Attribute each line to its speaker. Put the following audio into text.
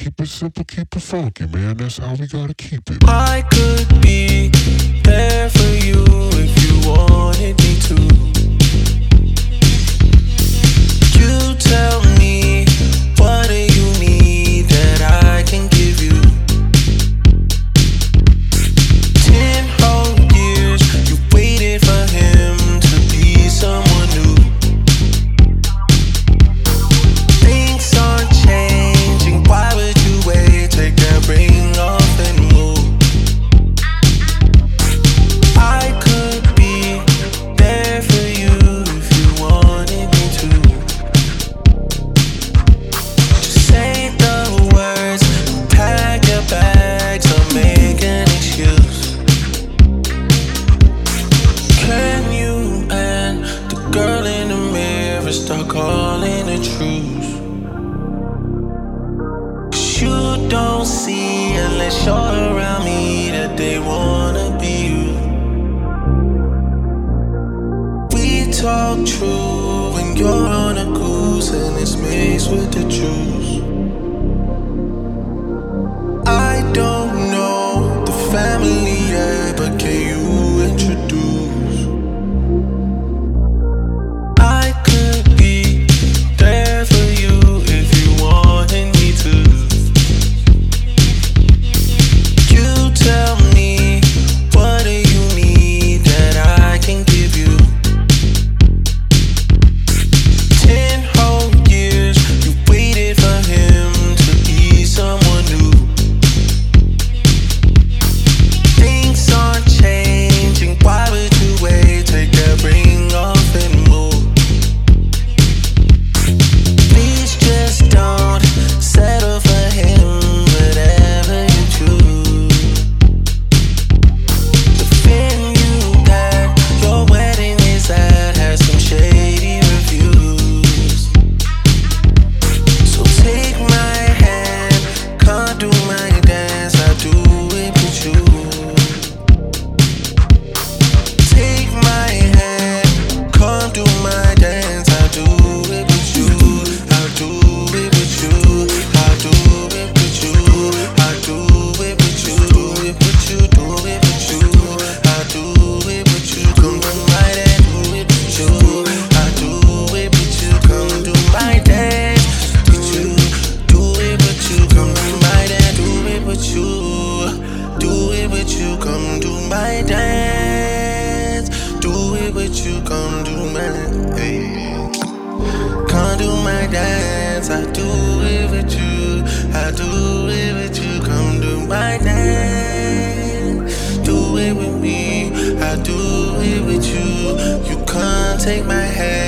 Speaker 1: keep it simple, keep it funky, man. That's how we gotta keep it.
Speaker 2: I could be there for you if you wanted me to. You tell me, what do you need that I can give you? 10 whole years you waited for him to be someone new. Things aren't changing, why would you wait? Take that ring off and move. I could be there for you if you wanted me to. Just say the words, pack your bags, or make an excuse. Can you and the girl in the mirror start calling the truth? 'Cause you don't see unless you're around me that they wanna be you. We talk true when you're on a goose and it's mixed with the juice. I don't know the family yet, but can you introduce? I could be there for you if you wanted me to. You tell me, what do you need that I can give you? 10 whole years you waited for him to be someone new. Things aren't changing, why would you wait? Take that ring off and move. Please just don't settle for him, whatever you choose. The venue that your wedding is at has some shady reviews. So take my hand, come do my dance, I'll do it with you. Take my hand, come do my dance, I'll do it with you. I'll do it with you. I'll do it with you. I'll do it with you. Do it with you. Do it with you. I'll do it with you. Come do my dance. Do it with you. I'll do it with you. Come do my dance with you. Do it with you. Come do my dance. Do it with you. Do it with you. Come do my dance. Do it with you. Come do my dance. Come do my dance. I do it with you. I do it with you. Come do my dance. Do it with me. I do it with you. You can't take my hand.